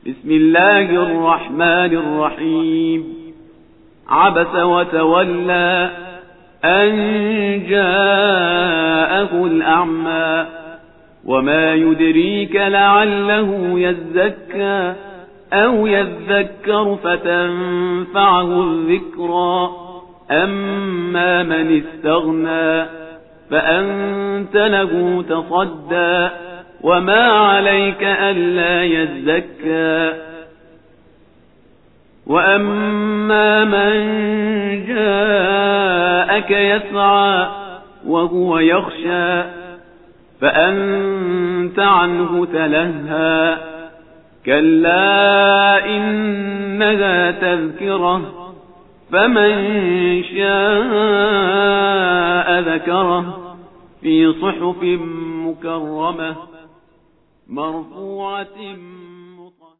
بسم الله الرحمن الرحيم عبس وتولى أن جاءه الأعمى وما يدريك لعله يزكى أو يذكر فتنفعه الذكرى أما من استغنى فأنت له تصدى وما عليك ألا يزكى وأما من جاءك يسعى وهو يخشى فأنت عنه تلهى كلا إنها تذكرة فمن شاء ذكره في صحف مكرمة مرفوعة